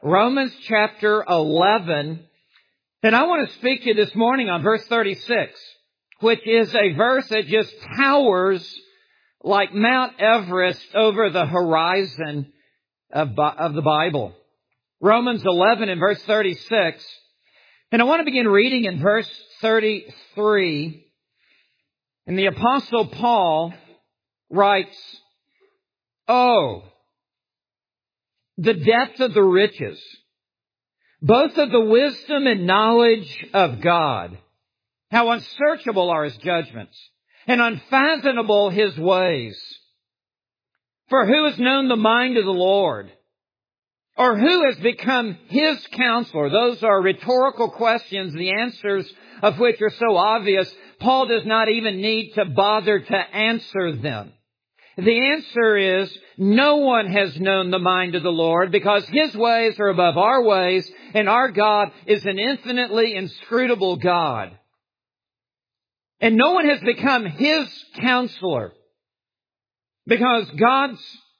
Romans chapter 11. And I want to speak to you this morning on verse 36, which is a verse that just towers like Mount Everest over the horizon of the Bible. Romans 11 and verse 36. And I want to begin reading in verse 33. And the Apostle Paul writes, "Oh, the depth of the riches, both of the wisdom and knowledge of God. How unsearchable are His judgments, and unfathomable His ways. For who has known the mind of the Lord? Or who has become His counselor?" Those are rhetorical questions, the answers of which are so obvious, Paul does not even need to bother to answer them. The answer is, no one has known the mind of the Lord, because His ways are above our ways, and our God is an infinitely inscrutable God. And no one has become His counselor, because God's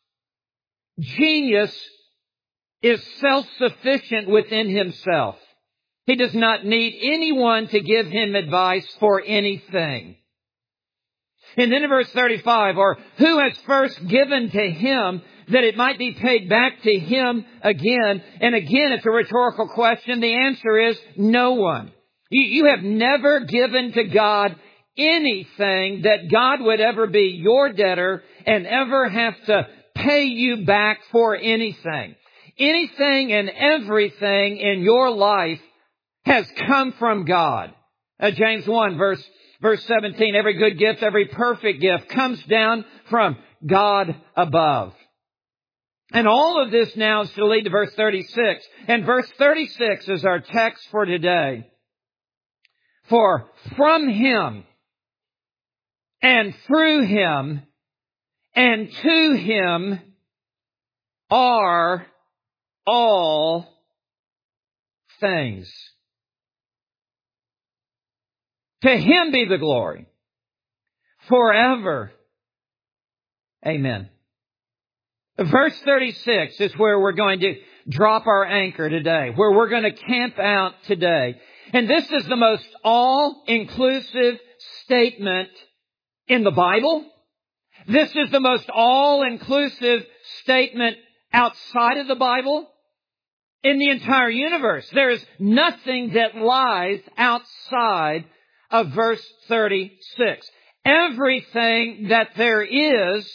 genius is self-sufficient within Himself. He does not need anyone to give Him advice for anything. And then in verse 35, "Or who has first given to Him that it might be paid back to Him again?" And again, it's a rhetorical question. The answer is no one. You have never given to God anything that God would ever be your debtor and ever have to pay you back for anything. Anything and everything in your life has come from God. James 1 verse 17, "Every good gift, every perfect gift comes down from God above." And all of this now is to lead to verse 36. And verse 36 is our text for today. "For from Him and through Him and to Him are all things. To Him be the glory forever. Amen." Verse 36 is where we're going to drop our anchor today, where we're going to camp out today. And this is the most all-inclusive statement in the Bible. This is the most all-inclusive statement outside of the Bible. In the entire universe, there is nothing that lies outside of verse 36. Everything that there is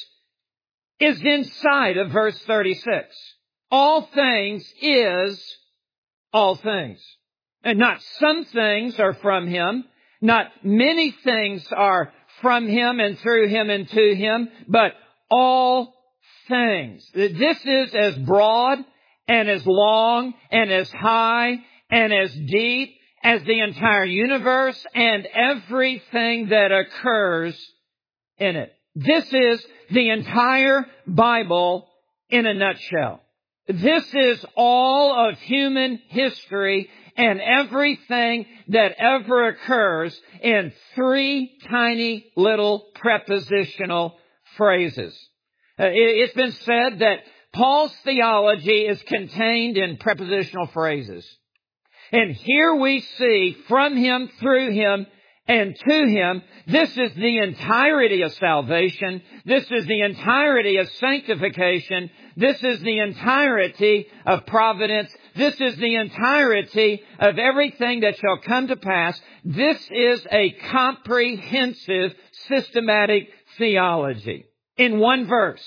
inside of verse 36. All things is all things. And not some things are from Him. Not many things are from Him and through Him and to Him. But all things. This is as broad and as long and as high and as deep as the entire universe and everything that occurs in it. This is the entire Bible in a nutshell. This is all of human history and everything that ever occurs in three tiny little prepositional phrases. It's been said that Paul's theology is contained in prepositional phrases. And here we see from Him, through Him, and to Him. This is the entirety of salvation. This is the entirety of sanctification. This is the entirety of providence. This is the entirety of everything that shall come to pass. This is a comprehensive, systematic theology. In one verse.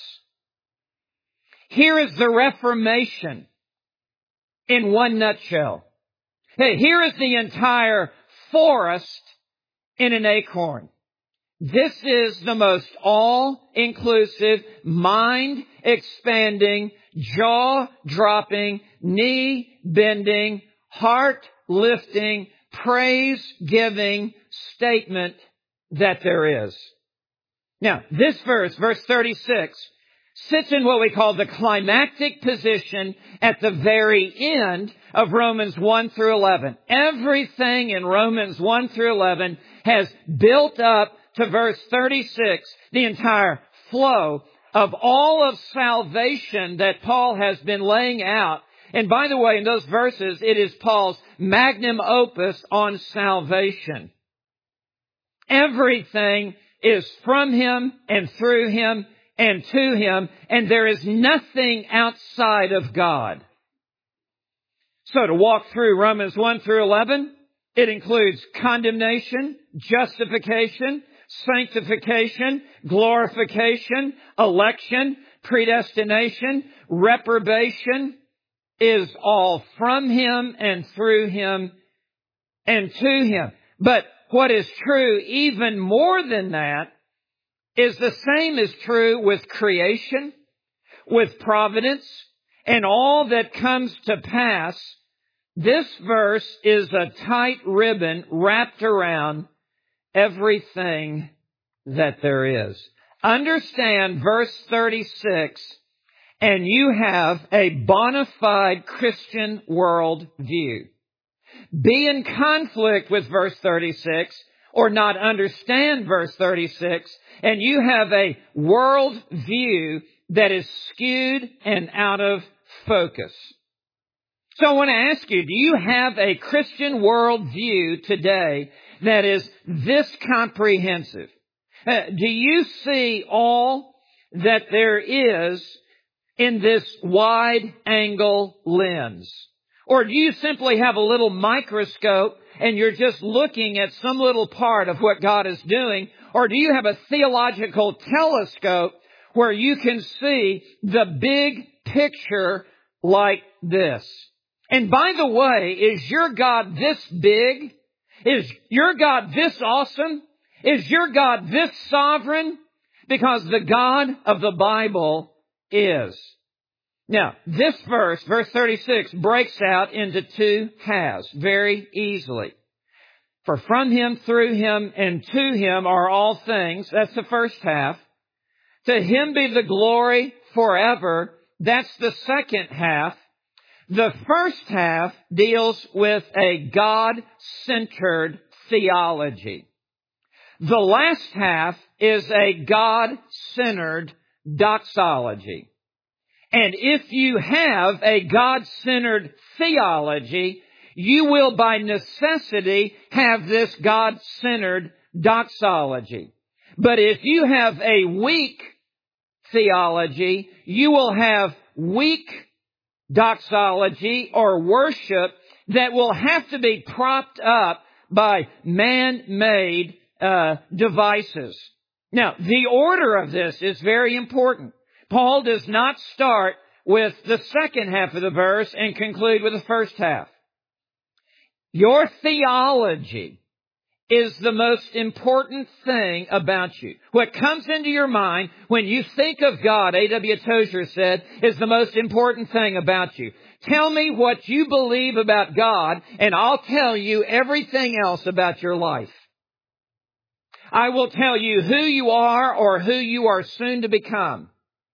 Here is the Reformation in one nutshell. Here is the entire forest in an acorn. This is the most all-inclusive, mind-expanding, jaw-dropping, knee-bending, heart-lifting, praise-giving statement that there is. Now, this verse 36, sits in what we call the climactic position at the very end of Romans 1 through 11. Everything in Romans 1 through 11 has built up to verse 36, the entire flow of all of salvation that Paul has been laying out And by the way, in those verses, it is Paul's magnum opus on salvation. Everything is from Him and through Him and to Him, and there is nothing outside of God. So to walk through Romans 1 through 11, it includes condemnation, justification, sanctification, glorification, election, predestination, reprobation, is all from Him and through Him and to Him. But what is true even more than that is the same is true with creation, with providence, and all that comes to pass. This verse is a tight ribbon wrapped around everything that there is. Understand verse 36, and you have a bona fide Christian world view. Be in conflict with verse 36 or not understand verse 36, and you have a world view that is skewed and out of focus. So I want to ask you, do you have a Christian world view today that is this comprehensive? Do you see all that there is in this wide-angle lens? Or do you simply have a little microscope and you're just looking at some little part of what God is doing? Or do you have a theological telescope where you can see the big picture like this? And by the way, is your God this big? Is your God this awesome? Is your God this sovereign? Because the God of the Bible is. Now, this verse 36, breaks out into two halves very easily. For from Him, through Him, and to Him are all things. That's the first half. To Him be the glory forever. That's the second half. The first half deals with a God-centered theology. The last half is a God-centered doxology. And if you have a God-centered theology, you will by necessity have this God-centered doxology. But if you have a weak theology, you will have weak doxology or worship that will have to be propped up by man-made devices. Now, the order of this is very important. Paul does not start with the second half of the verse and conclude with the first half. Your theology is the most important thing about you. What comes into your mind when you think of God, A.W. Tozer said, is the most important thing about you. Tell me what you believe about God, and I'll tell you everything else about your life. I will tell you who you are or who you are soon to become.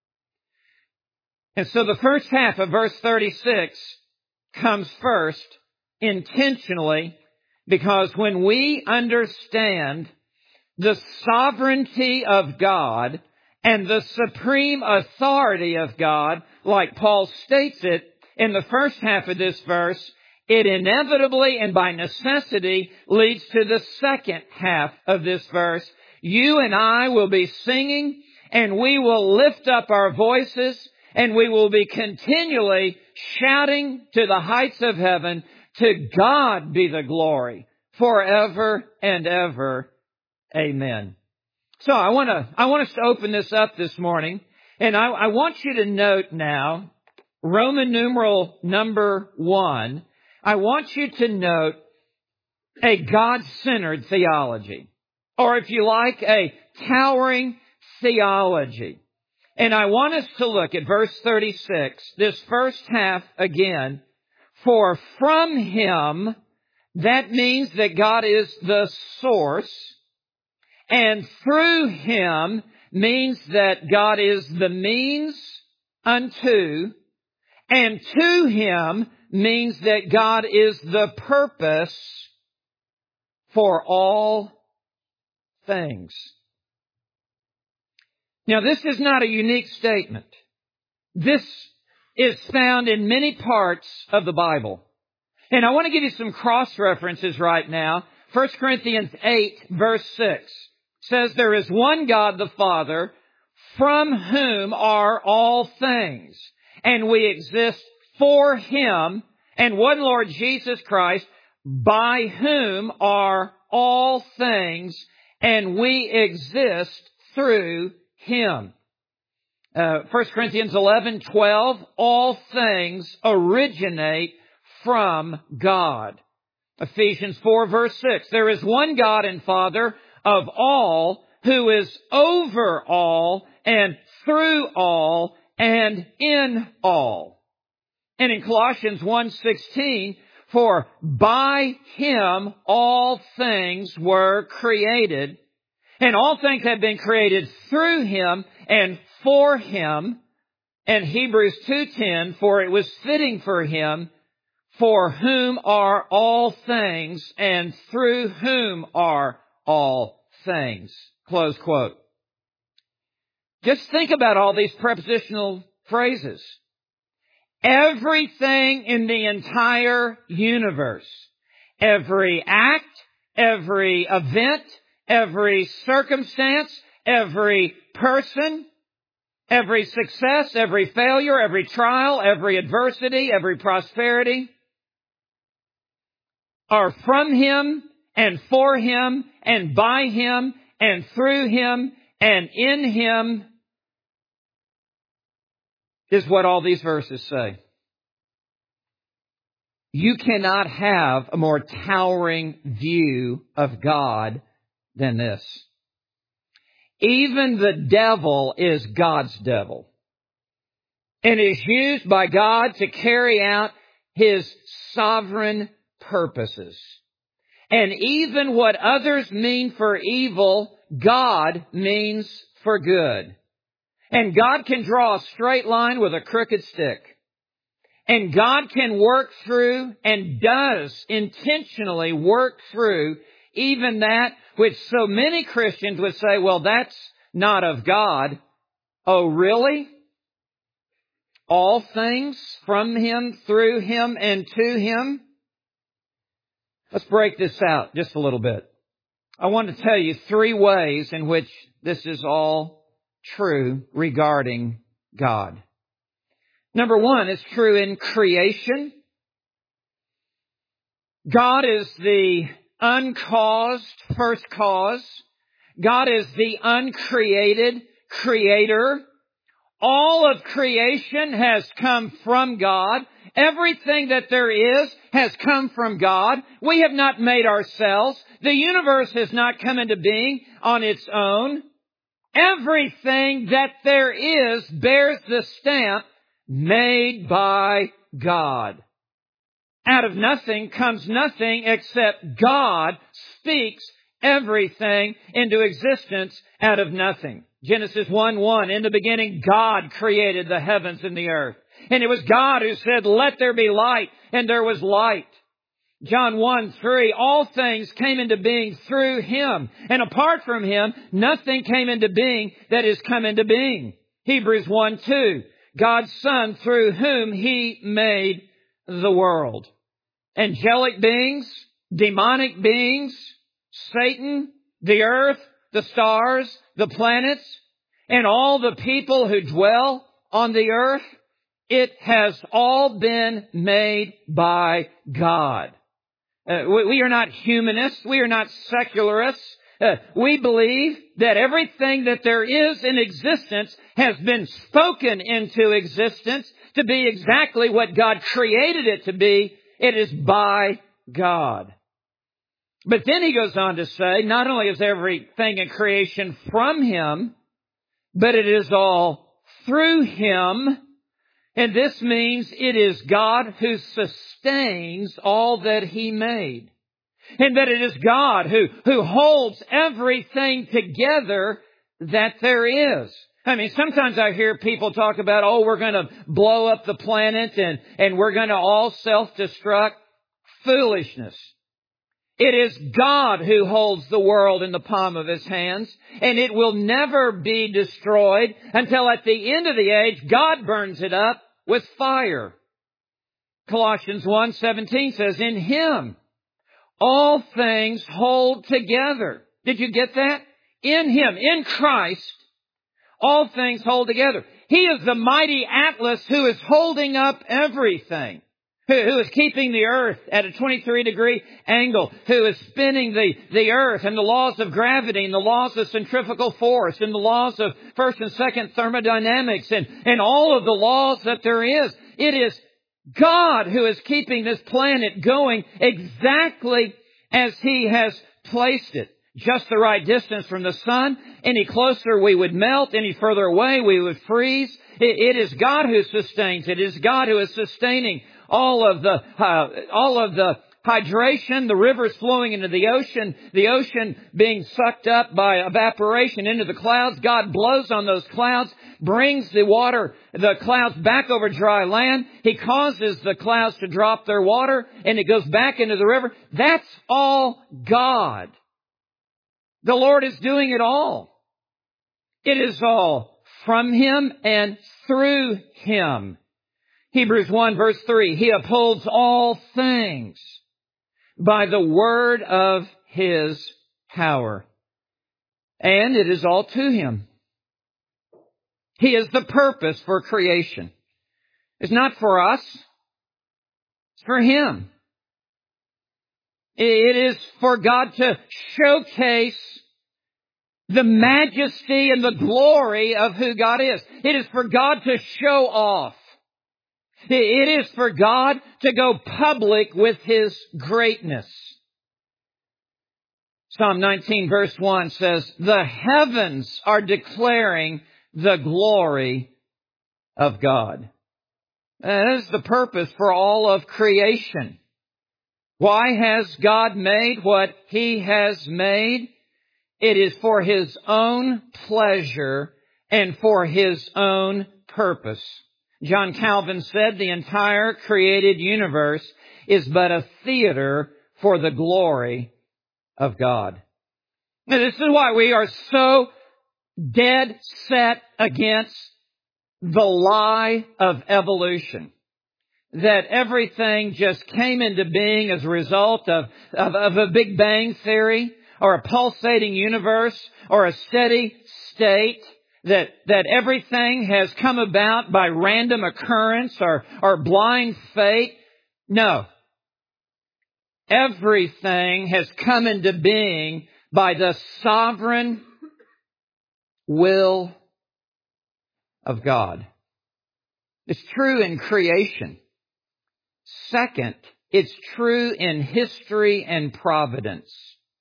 And so the first half of verse 36 comes first intentionally, because when we understand the sovereignty of God and the supreme authority of God, like Paul states it in the first half of this verse, it inevitably and by necessity leads to the second half of this verse. You and I will be singing, and we will lift up our voices, and we will be continually shouting to the heights of heaven, to God be the glory forever and ever. Amen. So I want us to open this up this morning, and I want you to note now, Roman numeral number 1, I want you to note a God-centered theology, or if you like, a towering theology. And I want us to look at verse 36, this first half again. For from Him, that means that God is the source, and through Him means that God is the means unto, and to Him means that God is the purpose for all things. Now, this is not a unique statement. This is found in many parts of the Bible. And I want to give you some cross-references right now. 1 Corinthians 8, verse 6 says, there is one God the Father, from whom are all things, and we exist for Him, and one Lord Jesus Christ, by whom are all things, and we exist through Him. 1 Corinthians 11:12, all things originate from God. Ephesians 4, verse 6, there is one God and Father of all, who is over all, and through all, and in all. And in Colossians 1:16, for by Him all things were created, and all things have been created through Him and for Him. And Hebrews 2:10, for it was fitting for Him, for whom are all things, and through whom are all things. Close quote. Just think about all these prepositional phrases. Everything in the entire universe, every act, every event, every circumstance, every person, every success, every failure, every trial, every adversity, every prosperity, are from Him and for Him and by Him and through Him and in Him, is what all these verses say. You cannot have a more towering view of God than this. Even the devil is God's devil, and is used by God to carry out His sovereign purposes. And even what others mean for evil, God means for good. And God can draw a straight line with a crooked stick. And God can work through, and does intentionally work through, even that which so many Christians would say, well, that's not of God. Oh, really? All things from Him, through Him, and to Him? Let's break this out just a little bit. I want to tell you 3 ways in which this is all true regarding God. Number 1, it's true in creation. God is the uncaused first cause. God is the uncreated creator. All of creation has come from God. Everything that there is has come from God. We have not made ourselves. The universe has not come into being on its own. Everything that there is bears the stamp, made by God. Out of nothing comes nothing except God speaks everything into existence out of nothing. Genesis 1:1, in the beginning God created the heavens and the earth. And it was God who said, let there be light, and there was light. John 1:3, all things came into being through Him, and apart from Him, nothing came into being that is come into being. Hebrews 1:2, God's Son, through whom He made the world. Angelic beings, demonic beings, Satan, the earth, the stars, the planets, and all the people who dwell on the earth, it has all been made by God. We are not humanists. We are not secularists. We believe that everything that there is in existence has been spoken into existence to be exactly what God created it to be. It is by God. But then he goes on to say, not only is everything in creation from Him, but it is all through Him. And this means it is God who sustains all that He made. And that it is God who holds everything together that there is. I mean, sometimes I hear people talk about, oh, we're going to blow up the planet and we're going to all self-destruct. Foolishness. It is God who holds the world in the palm of His hands, and it will never be destroyed until at the end of the age, God burns it up with fire. Colossians 1:17 says, in Him all things hold together. Did you get that? In Him, in Christ, all things hold together. He is the mighty Atlas who is holding up everything, who is keeping the earth at a 23-degree angle, who is spinning the earth and the laws of gravity and the laws of centrifugal force and the laws of first and second thermodynamics and all of the laws that there is. It is God who is keeping this planet going exactly as He has placed it. Just the right distance from the sun. Any closer we would melt. Any further away we would freeze. It is God who sustains it. It is God who is sustaining all of the hydration, the rivers flowing into the ocean being sucked up by evaporation into the clouds. God blows on those clouds, brings the clouds back over dry land. He causes the clouds to drop their water, and it goes back into the river. That's all God. The Lord is doing it all. It is all from Him and through Him. Hebrews 1 verse 3, He upholds all things by the word of His power. And it is all to Him. He is the purpose for creation. It's not for us. It's for Him. It is for God to showcase the majesty and the glory of who God is. It is for God to show off. It is for God to go public with His greatness. Psalm 19 verse 1 says, the heavens are declaring the glory of God. That is the purpose for all of creation. Why has God made what He has made? It is for His own pleasure and for His own purpose. John Calvin said the entire created universe is but a theater for the glory of God. Now, this is why we are so dead set against the lie of evolution. That everything just came into being as a result of a Big Bang theory or a pulsating universe or a steady state. That everything has come about by random occurrence or blind fate. No. Everything has come into being by the sovereign will of God. It's true in creation. Second, it's true in history and providence.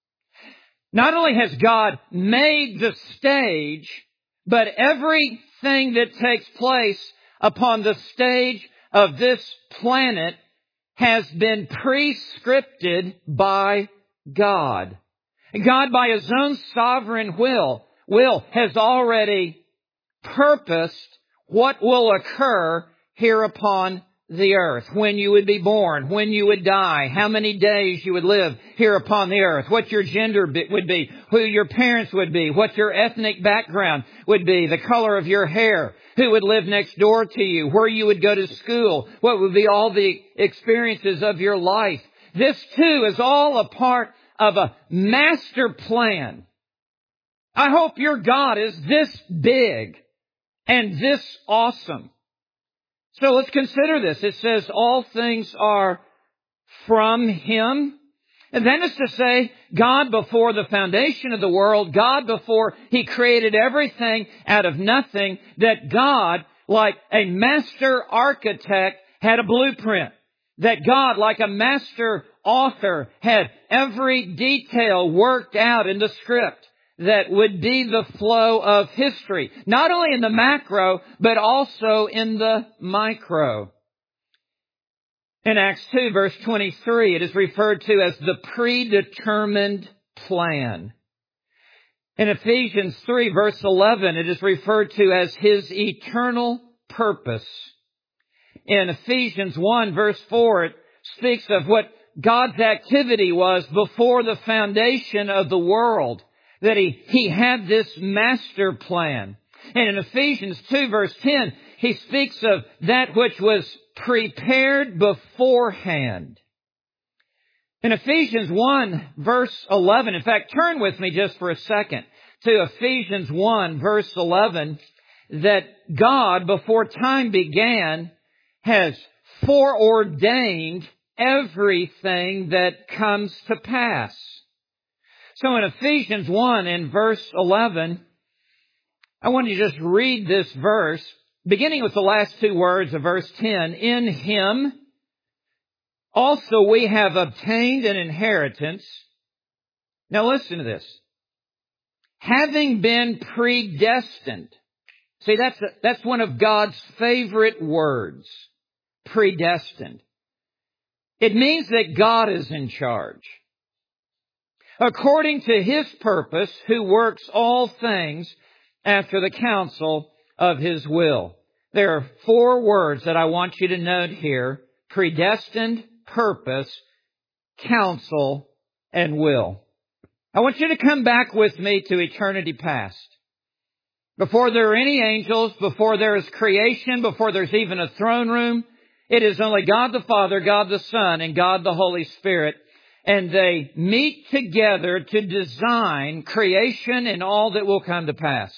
Not only has God made the stage, but everything that takes place upon the stage of this planet has been prescripted by God. God, by His own sovereign will has already purposed what will occur here upon the earth, when you would be born, when you would die, how many days you would live here upon the earth, what your gender would be, who your parents would be, what your ethnic background would be, the color of your hair, who would live next door to you, where you would go to school, what would be all the experiences of your life. This too is all a part of a master plan. I hope your God is this big and this awesome. So let's consider this. It says all things are from Him. And then it's to say God before the foundation of the world, God before He created everything out of nothing, that God, like a master architect, had a blueprint. That God, like a master author, had every detail worked out in the script that would be the flow of history, not only in the macro, but also in the micro. In Acts 2, verse 23, it is referred to as the predetermined plan. In Ephesians 3, verse 11, it is referred to as His eternal purpose. In Ephesians 1, verse 4, it speaks of what God's activity was before the foundation of the world. That He had this master plan. And in Ephesians 2 verse 10, he speaks of that which was prepared beforehand. In Ephesians 1, verse 11, in fact, turn with me just for a second to Ephesians 1, verse 11, that God, before time began, has foreordained everything that comes to pass. So in Ephesians 1 in verse 11, I want you to just read this verse, beginning with the last two words of verse 10. In Him also we have obtained an inheritance. Now listen to this. Having been predestined. See, that's one of God's favorite words. Predestined. It means that God is in charge. According to His purpose, who works all things after the counsel of His will. There are four words that I want you to note here. Predestined, purpose, counsel, and will. I want you to come back with me to eternity past. Before there are any angels, before there is creation, before there's even a throne room, it is only God the Father, God the Son, and God the Holy Spirit. And they meet together to design creation and all that will come to pass.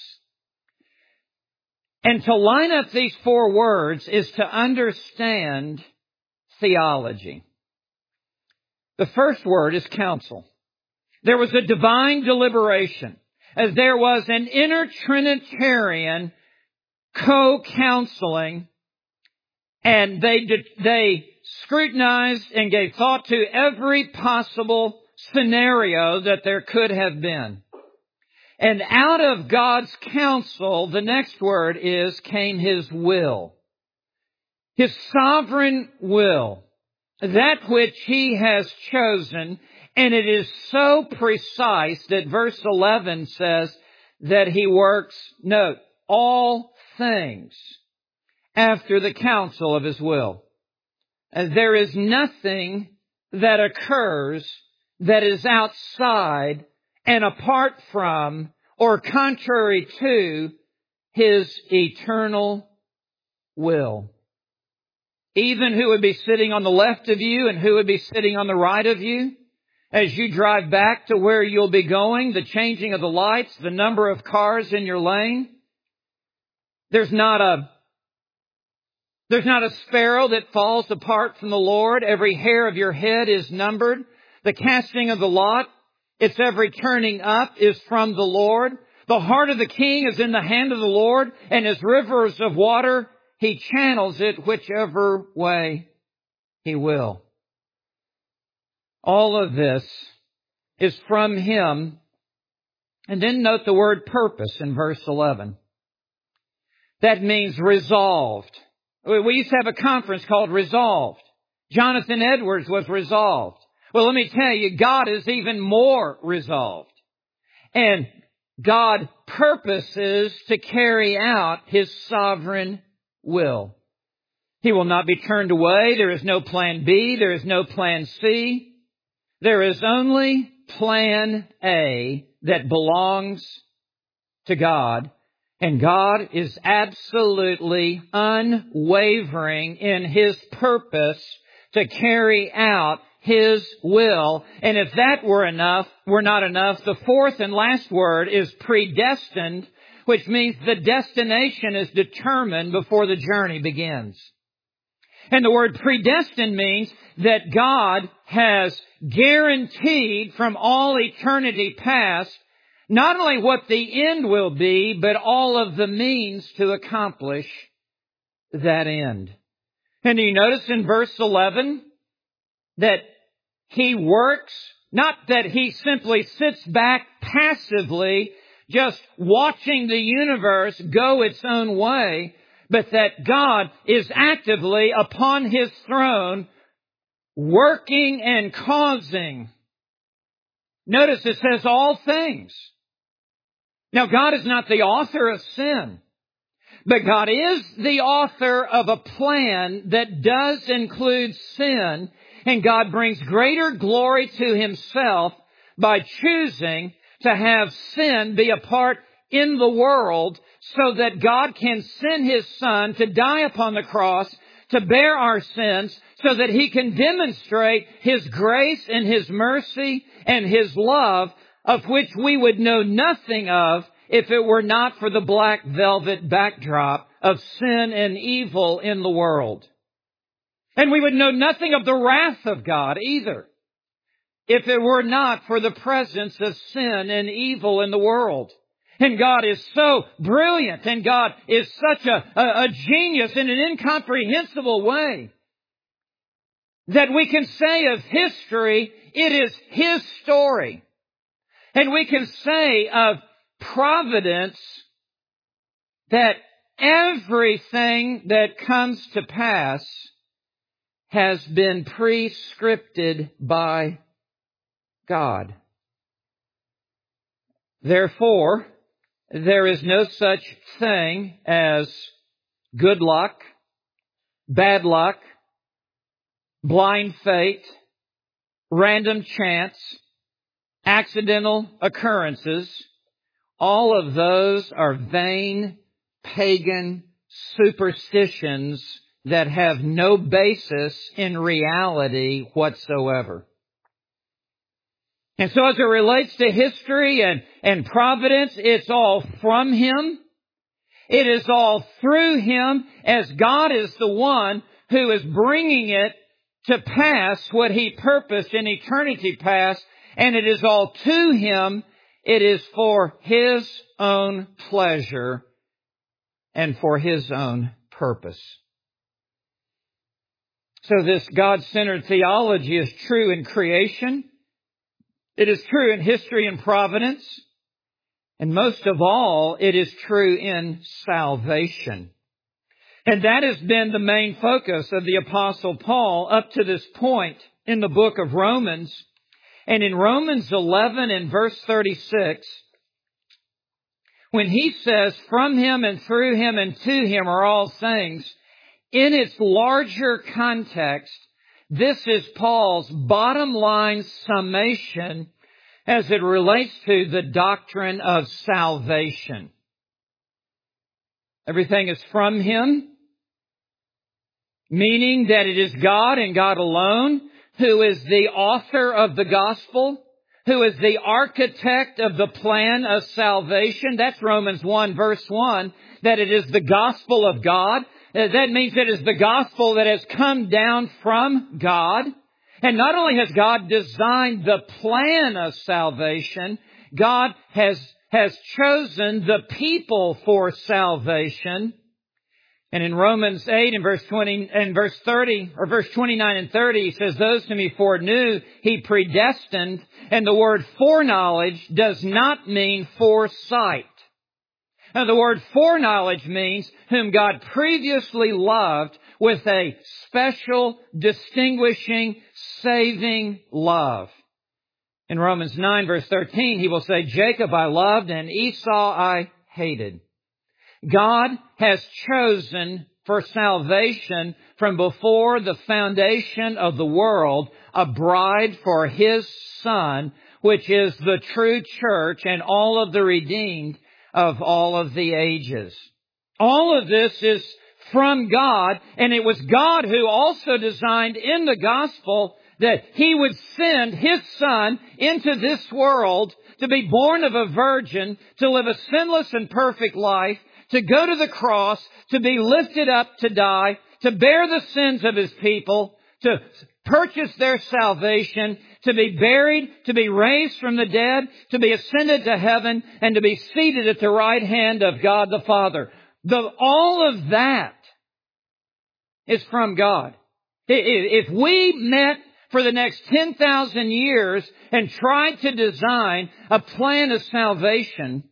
And to line up these four words is to understand theology. The first word is counsel. There was a divine deliberation, as there was an inner Trinitarian co-counseling, and they scrutinized and gave thought to every possible scenario that there could have been. And out of God's counsel, the next word came His will. His sovereign will. That which He has chosen. And it is so precise that verse 11 says that He works, note, all things after the counsel of His will. And there is nothing that occurs that is outside and apart from or contrary to His eternal will. Even who would be sitting on the left of you and who would be sitting on the right of you, as you drive back to where you'll be going, the changing of the lights, the number of cars in your lane. There's not a sparrow that falls apart from the Lord. Every hair of your head is numbered. The casting of the lot, its every turning up is from the Lord. The heart of the king is in the hand of the Lord, and as rivers of water, He channels it whichever way He will. All of this is from Him. And then note the word purpose in verse 11. That means resolved. We used to have a conference called Resolved. Jonathan Edwards was resolved. Well, let me tell you, God is even more resolved. And God purposes to carry out His sovereign will. He will not be turned away. There is no plan B. There is no plan C. There is only plan A that belongs to God. And God is absolutely unwavering in His purpose to carry out His will. And if that were not enough, the fourth and last word is predestined, which means the destination is determined before the journey begins. And the word predestined means that God has guaranteed from all eternity past not only what the end will be, but all of the means to accomplish that end. And do you notice in verse 11 that He works, not that He simply sits back passively, just watching the universe go its own way, but that God is actively upon His throne, working and causing. Notice it says all things. Now, God is not the author of sin, but God is the author of a plan that does include sin, and God brings greater glory to Himself by choosing to have sin be a part in the world so that God can send His Son to die upon the cross to bear our sins, so that He can demonstrate His grace and His mercy and His love, of which we would know nothing of if it were not for the black velvet backdrop of sin and evil in the world. And we would know nothing of the wrath of God either, if it were not for the presence of sin and evil in the world. And God is so brilliant, and God is such a genius in an incomprehensible way, that we can say of history, it is His story. And we can say of providence that everything that comes to pass has been prescripted by God. Therefore, there is no such thing as good luck, bad luck, blind fate, random chance, accidental occurrences. All of those are vain, pagan superstitions that have no basis in reality whatsoever. And so as it relates to history and providence, it's all from Him. It is all through Him, as God is the one who is bringing it to pass what He purposed in eternity past. And it is all to Him. It is for His own pleasure and for His own purpose. So this God-centered theology is true in creation. It is true in history and providence. And most of all, it is true in salvation. And that has been the main focus of the Apostle Paul up to this point in the book of Romans. And in Romans 11 and verse 36, when he says, from Him and through Him and to Him are all things, in its larger context, this is Paul's bottom line summation as it relates to the doctrine of salvation. Everything is from Him, meaning that it is God and God alone who is the author of the gospel, who is the architect of the plan of salvation. That's Romans 1 verse 1, that it is the gospel of God. That means it is the gospel that has come down from God. And not only has God designed the plan of salvation, God has chosen the people for salvation. And in Romans 8 and verse 20 and verse 30, or verse 29 and 30, he says, those whom He foreknew, He predestined. And the word foreknowledge does not mean foresight. Now, the word foreknowledge means whom God previously loved with a special, distinguishing, saving love. In Romans 9 verse 13, he will say, Jacob I loved and Esau I hated. God has chosen for salvation from before the foundation of the world a bride for His Son, which is the true church and all of the redeemed of all of the ages. All of this is from God, and it was God who also designed in the gospel that He would send His Son into this world to be born of a virgin, to live a sinless and perfect life, to go to the cross, to be lifted up to die, to bear the sins of His people, to purchase their salvation, to be buried, to be raised from the dead, to be ascended to heaven, and to be seated at the right hand of God the Father. All of that is from God. If we met for the next 10,000 years and tried to design a plan of salvation,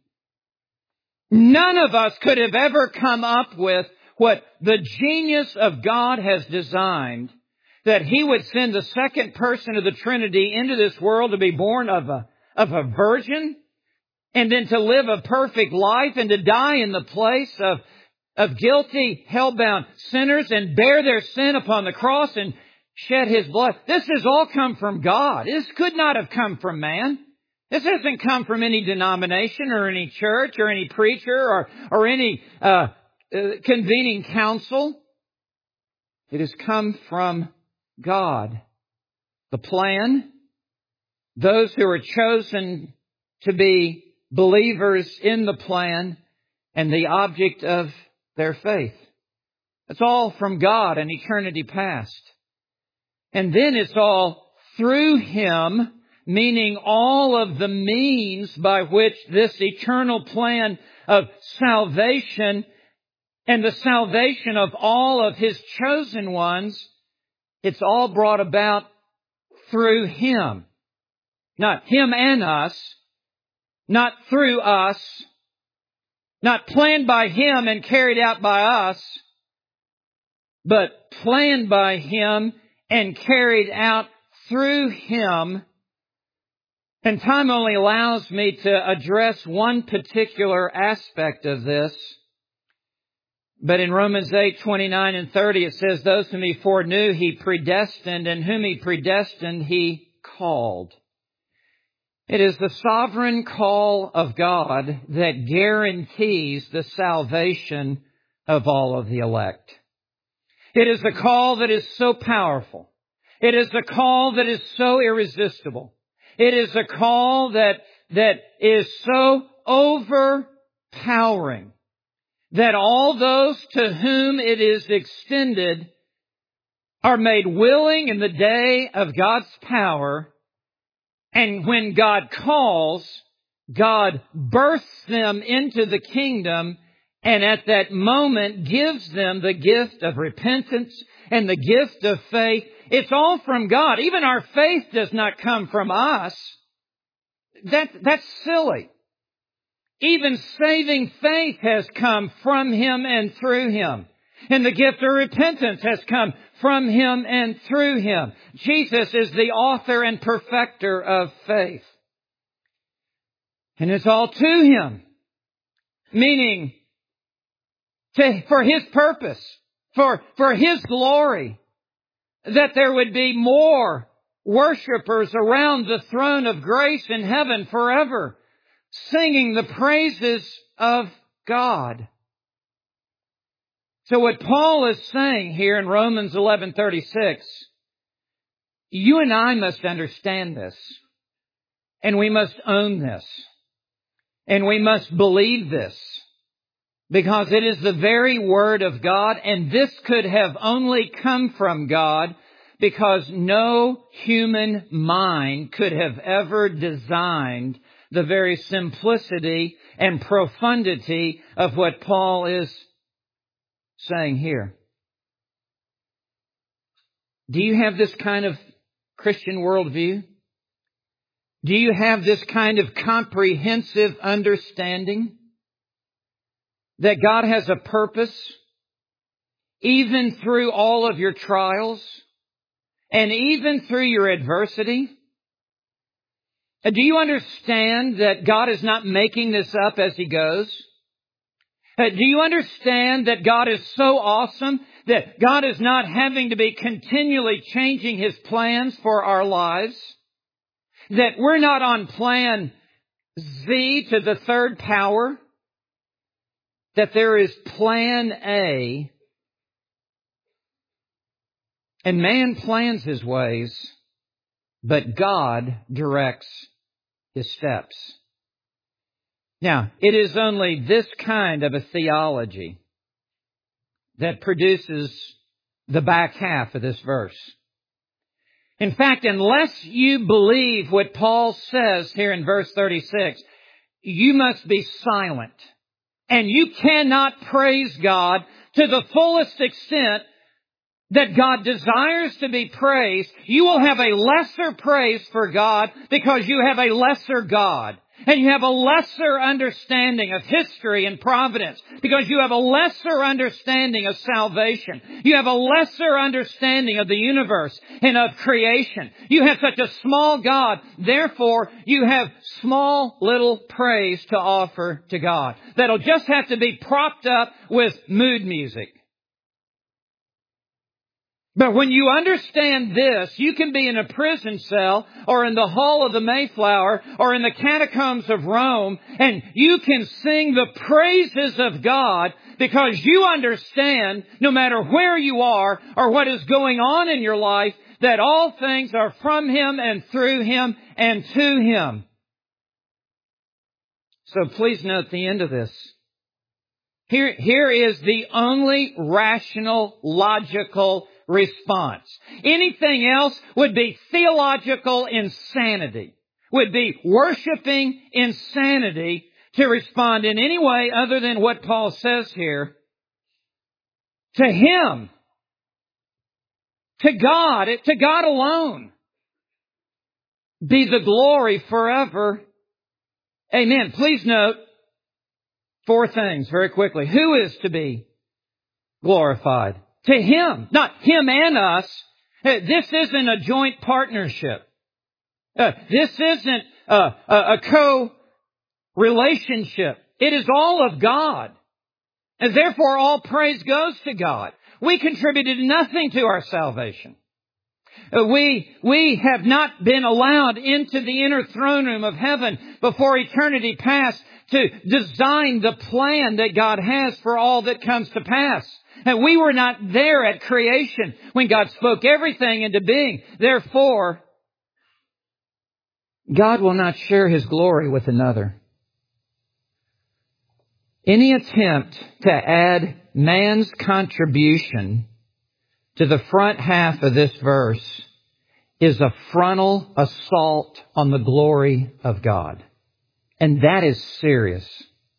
none of us could have ever come up with what the genius of God has designed, that He would send the second person of the Trinity into this world to be born of a virgin, and then to live a perfect life and to die in the place of guilty, hell-bound sinners and bear their sin upon the cross and shed His blood. This has all come from God. This could not have come from man. This doesn't come from any denomination or any church or any preacher or any convening council. It has come from God. The plan, those who are chosen to be believers in the plan, and the object of their faith. It's all from God in eternity past. And then it's all through Him, meaning all of the means by which this eternal plan of salvation and the salvation of all of His chosen ones, it's all brought about through Him. Not Him and us, not through us, not planned by Him and carried out by us, but planned by Him and carried out through Him. And time only allows me to address one particular aspect of this. But in Romans 8:29 and 30 it says, those whom He foreknew He predestined, and whom He predestined He called. It is the sovereign call of God that guarantees the salvation of all of the elect. It is the call that is so powerful. It is the call that is so irresistible. It is a call that is so overpowering that all those to whom it is extended are made willing in the day of God's power. And when God calls, God births them into the kingdom, and at that moment gives them the gift of repentance and the gift of faith. It's all from God. Even our faith does not come from us. That's silly. Even saving faith has come from Him and through Him. And the gift of repentance has come from Him and through Him. Jesus is the author and perfecter of faith. And it's all to Him. Meaning, for His purpose, for His glory, that there would be more worshipers around the throne of grace in heaven forever, singing the praises of God. So what Paul is saying here in Romans 11:36, you and I must understand this, and we must own this, and we must believe this, because it is the very Word of God, and this could have only come from God, because no human mind could have ever designed the very simplicity and profundity of what Paul is saying here. Do you have this kind of Christian worldview? Do you have this kind of comprehensive understanding that God has a purpose even through all of your trials and even through your adversity? Do you understand that God is not making this up as He goes? Do you understand that God is so awesome that God is not having to be continually changing His plans for our lives? That we're not on plan Z to the third power? That there is plan A, and man plans his ways, but God directs His steps. Now, it is only this kind of a theology that produces the back half of this verse. In fact, unless you believe what Paul says here in verse 36, you must be silent. And you cannot praise God to the fullest extent that God desires to be praised. You will have a lesser praise for God because you have a lesser God. And you have a lesser understanding of history and providence because you have a lesser understanding of salvation. You have a lesser understanding of the universe and of creation. You have such a small God. Therefore, you have small little praise to offer to God. That'll just have to be propped up with mood music. But when you understand this, you can be in a prison cell or in the hall of the Mayflower or in the catacombs of Rome, and you can sing the praises of God because you understand, no matter where you are or what is going on in your life, that all things are from Him and through Him and to Him. So please note the end of this. Here is the only rational, logical response. Anything else would be theological insanity, would be worshiping insanity to respond in any way other than what Paul says here. To Him, to God alone, be the glory forever. Amen. Please note 4 things very quickly. Who is to be glorified? To Him, not Him and us. This isn't a joint partnership. This isn't a co-relationship. It is all of God. And therefore all praise goes to God. We contributed nothing to our salvation. We have not been allowed into the inner throne room of heaven before eternity passed to design the plan that God has for all that comes to pass. And we were not there at creation when God spoke everything into being. Therefore, God will not share His glory with another. Any attempt to add man's contribution to the front half of this verse is a frontal assault on the glory of God. And that is serious.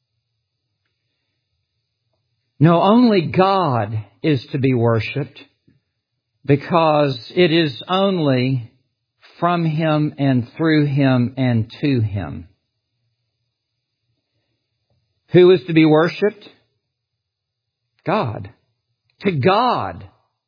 No, only God is to be worshipped because it is only from Him and through Him and to Him. Who is to be worshipped? God. To God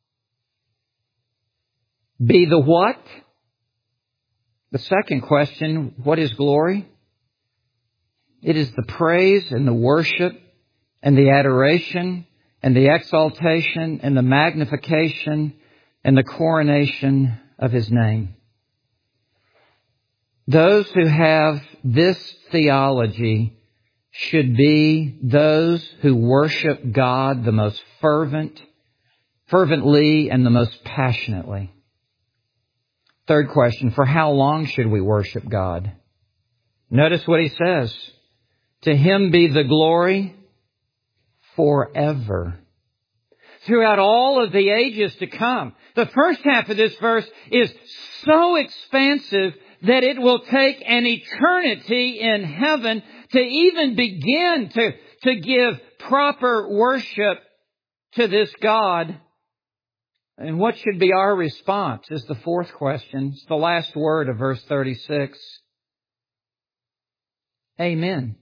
be the what? The second question, what is glory? It is the praise and the worship and the adoration and the exaltation and the magnification and the coronation of His name. Those who have this theology should be those who worship God the most fervently and the most passionately. Third question, for how long should we worship God? Notice what he says. To Him be the glory forever. Throughout all of the ages to come. The first half of this verse is so expansive that it will take an eternity in heaven to even begin to give proper worship to this God. And what should be our response is the fourth question. It's the last word of verse 36. Amen.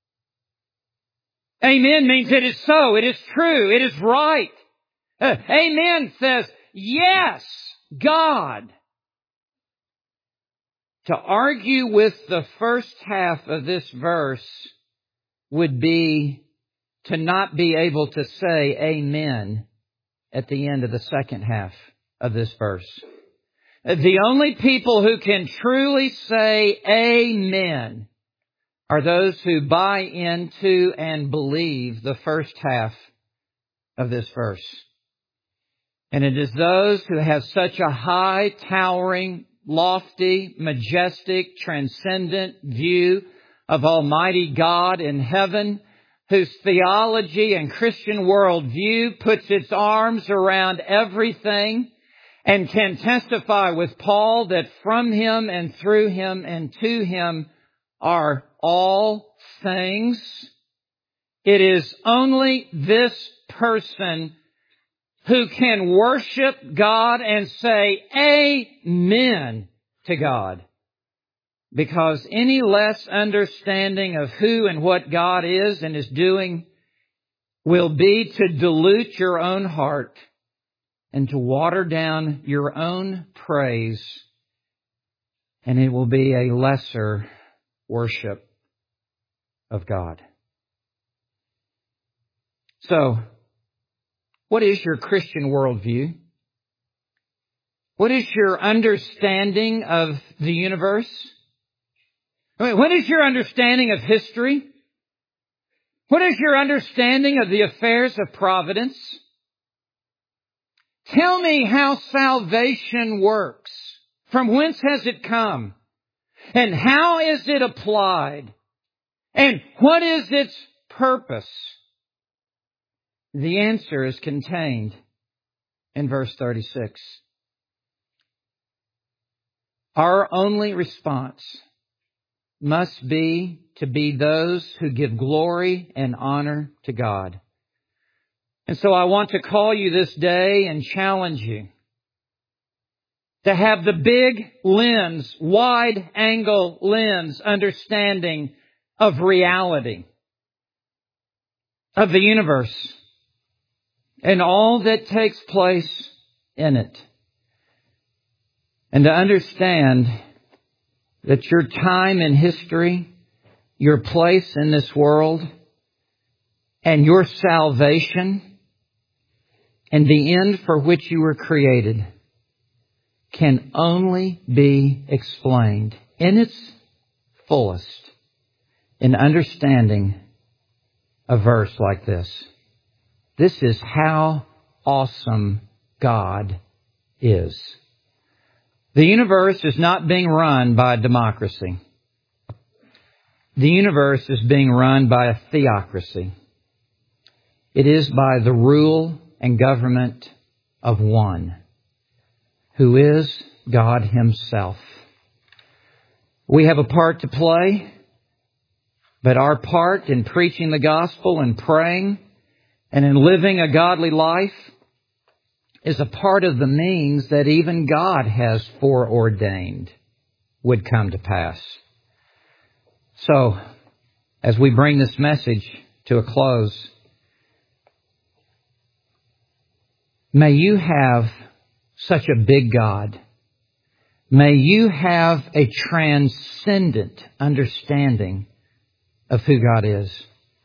Amen means it is so, it is true, it is right. Amen says, yes, God. To argue with the first half of this verse would be to not be able to say amen at the end of the second half of this verse. The only people who can truly say amen are those who buy into and believe the first half of this verse. And it is those who have such a high, towering, lofty, majestic, transcendent view of Almighty God in heaven, whose theology and Christian worldview puts its arms around everything and can testify with Paul that from Him and through Him and to Him are all things. It is only this person who can worship God and say amen to God. Because any less understanding of who and what God is and is doing will be to dilute your own heart and to water down your own praise. And it will be a lesser worship of God. So, what is your Christian worldview? What is your understanding of the universe? What is your understanding of history? What is your understanding of the affairs of providence? Tell me how salvation works. From whence has it come? And how is it applied? And what is its purpose? The answer is contained in verse 36. Our only response must be to be those who give glory and honor to God. And so I want to call you this day and challenge you to have the big lens, wide angle lens understanding of reality, of the universe, and all that takes place in it. And to understand that your time in history, your place in this world, and your salvation, and the end for which you were created, can only be explained in its fullest in understanding a verse like this. This is how awesome God is. The universe is not being run by a democracy. The universe is being run by a theocracy. It is by the rule and government of one, who is God Himself. We have a part to play, but our part in preaching the gospel and praying and in living a godly life is a part of the means that even God has foreordained would come to pass. So, as we bring this message to a close, may you have such a big God. May you have a transcendent understanding of who God is.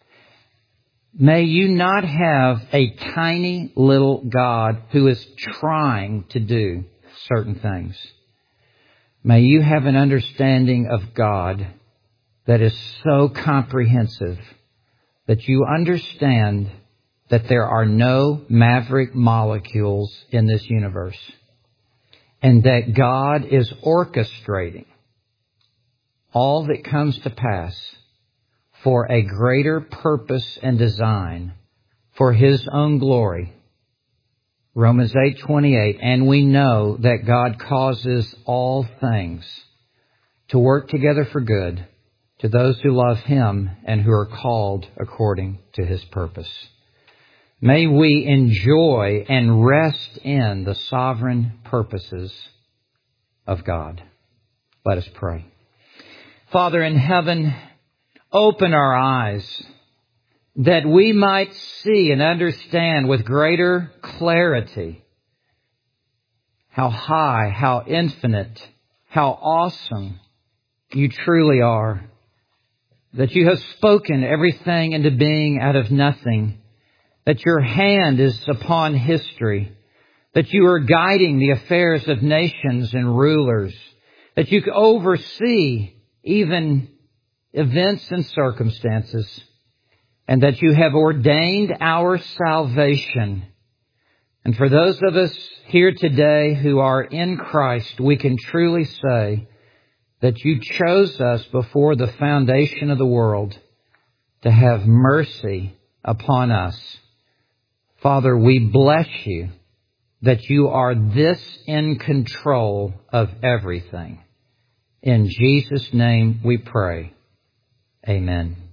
May you not have a tiny little God who is trying to do certain things. May you have an understanding of God that is so comprehensive that you understand that there are no maverick molecules in this universe, and that God is orchestrating all that comes to pass for a greater purpose and design for His own glory. Romans 8:28, and we know that God causes all things to work together for good to those who love Him and who are called according to His purpose. May we enjoy and rest in the sovereign purposes of God. Let us pray. Father in heaven, open our eyes that we might see and understand with greater clarity how high, how infinite, how awesome You truly are. That You have spoken everything into being out of nothing. That Your hand is upon history. That You are guiding the affairs of nations and rulers. That You oversee even events and circumstances. And that You have ordained our salvation. And for those of us here today who are in Christ, we can truly say that You chose us before the foundation of the world to have mercy upon us. Father, we bless You that You are this in control of everything. In Jesus' name we pray. Amen.